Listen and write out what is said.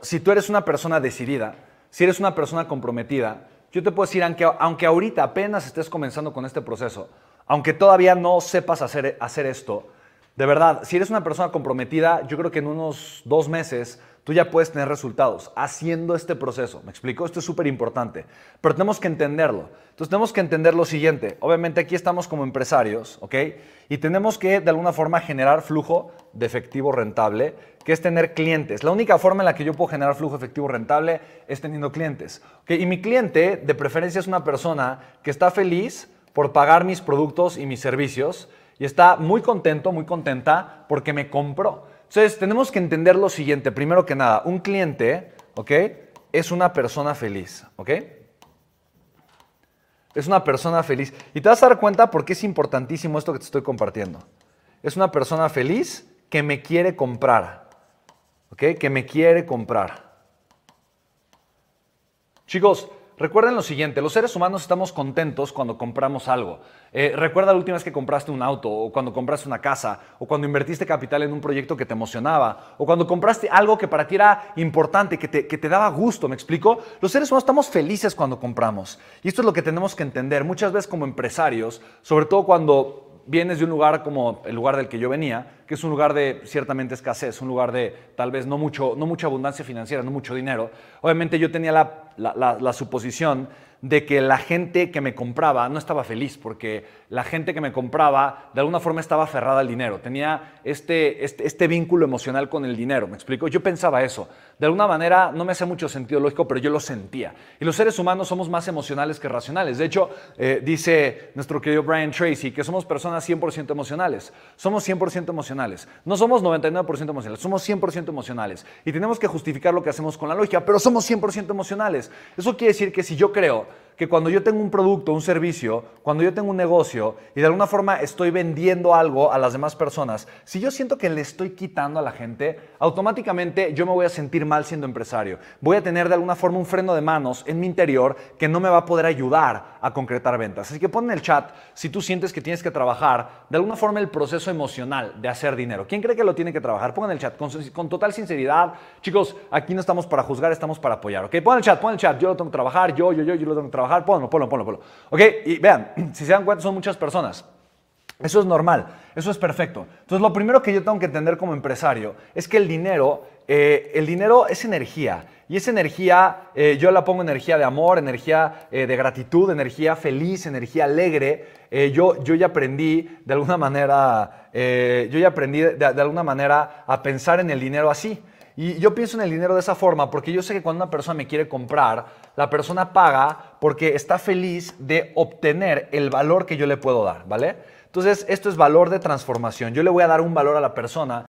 si tú eres una persona decidida, si eres una persona comprometida, yo te puedo decir, aunque ahorita apenas estés comenzando con este proceso, aunque todavía no sepas hacer esto, de verdad, si eres una persona comprometida, yo creo que en unos 2 meses tú ya puedes tener resultados haciendo este proceso. ¿Me explico? Esto es súper importante. Pero tenemos que entenderlo. Entonces tenemos que entender lo siguiente. Obviamente aquí estamos como empresarios, ¿ok? Y tenemos que de alguna forma generar flujo de efectivo rentable, que es tener clientes. La única forma en la que yo puedo generar flujo efectivo rentable es teniendo clientes. ¿Ok? Y mi cliente, de preferencia, es una persona que está feliz por pagar mis productos y mis servicios y está muy contento, muy contenta porque me compró. Entonces, tenemos que entender lo siguiente. Primero que nada, un cliente, ¿ok? Es una persona feliz, ¿ok? Es una persona feliz. Y te vas a dar cuenta por qué es importantísimo esto que te estoy compartiendo. Es una persona feliz que me quiere comprar, ¿ok? Que me quiere comprar. Chicos, recuerden lo siguiente, los seres humanos estamos contentos cuando compramos algo. Recuerda la última vez que compraste un auto, o cuando compraste una casa, o cuando invertiste capital en un proyecto que te emocionaba, o cuando compraste algo que para ti era importante, que te daba gusto, ¿me explico? Los seres humanos estamos felices cuando compramos. Y esto es lo que tenemos que entender. Muchas veces como empresarios, sobre todo cuando vienes de un lugar como el lugar del que yo venía, que es un lugar de ciertamente escasez, un lugar de tal vez no mucha abundancia financiera, no mucho dinero. Obviamente yo tenía la suposición de que la gente que me compraba no estaba feliz, porque la gente que me compraba de alguna forma estaba aferrada al dinero, tenía este vínculo emocional con el dinero, ¿me explico? Yo pensaba eso. De alguna manera no me hace mucho sentido lógico, pero yo lo sentía. Y los seres humanos somos más emocionales que racionales. De hecho, dice nuestro querido Brian Tracy que somos personas 100% emocionales. Somos 100% emocionales. No somos 99% emocionales, somos 100% emocionales. Y tenemos que justificar lo que hacemos con la lógica, pero somos 100% emocionales. Eso quiere decir que si yo creo que cuando yo tengo un producto, un servicio, cuando yo tengo un negocio y de alguna forma estoy vendiendo algo a las demás personas, si yo siento que le estoy quitando a la gente, automáticamente yo me voy a sentir mal siendo empresario. Voy a tener de alguna forma un freno de manos en mi interior que no me va a poder ayudar a concretar ventas. Así que pon en el chat si tú sientes que tienes que trabajar de alguna forma el proceso emocional de hacer dinero. ¿Quién cree que lo tiene que trabajar? Pon en el chat con total sinceridad. Chicos, aquí no estamos para juzgar, estamos para apoyar. ¿Ok? Pon en el chat. Yo lo tengo que trabajar, yo lo tengo que trabajar. Ponlo. ¿Ok? Y vean, si se dan cuenta, son muchas personas. Eso es normal, eso es perfecto. Entonces, lo primero que yo tengo que entender como empresario es que el dinero es energía. Y esa energía, yo la pongo energía de amor, energía de gratitud, energía feliz, energía alegre. Yo ya aprendí de alguna manera, de alguna manera a pensar en el dinero así. Y yo pienso en el dinero de esa forma porque yo sé que cuando una persona me quiere comprar, la persona paga porque está feliz de obtener el valor que yo le puedo dar, ¿vale? Entonces, esto es valor de transformación. Yo le voy a dar un valor a la persona